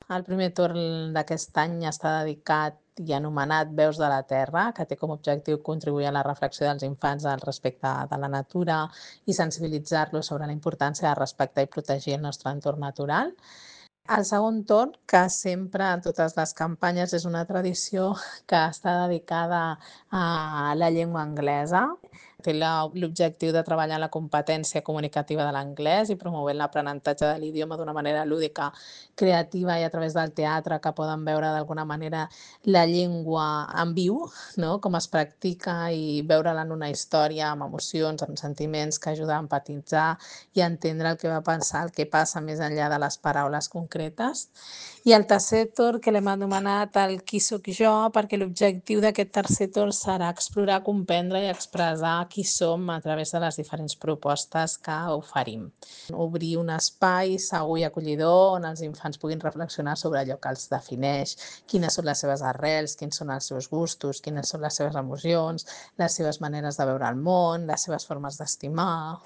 El primer torn d'aquest any està dedicat i anomenat Veus de la Terra, que té com a objectiu contribuir a la reflexió dels infants al respecte de la natura i sensibilitzar-los sobre la importància de respectar i protegir el nostre entorn natural. El segon torn, que sempre en totes les campanyes és una tradició que està dedicada a la llengua anglesa. Té l'objectiu de treballar la competència comunicativa de l'anglès i promoure l'aprenentatge de l'idioma d'una manera lúdica, creativa i a través del teatre, que poden veure d'alguna manera la llengua en viu, no? Com es practica i veure-la en una història amb emocions, amb sentiments que ajuda a empatitzar i a entendre el que va pensar, el que passa més enllà de les paraules concretes. I el tercer torn, que l'hem anomenat el Qui sóc jo, perquè l'objectiu d'aquest tercer torn serà explorar, comprendre i expressar qui som a través de les diferents propostes que oferim. Obrir un espai segur i acollidor on els infants puguin reflexionar sobre allò que els defineix, quines són les seves arrels, quins són els seus gustos, quines són les seves emocions, les seves maneres de veure el món, les seves formes d'estimar.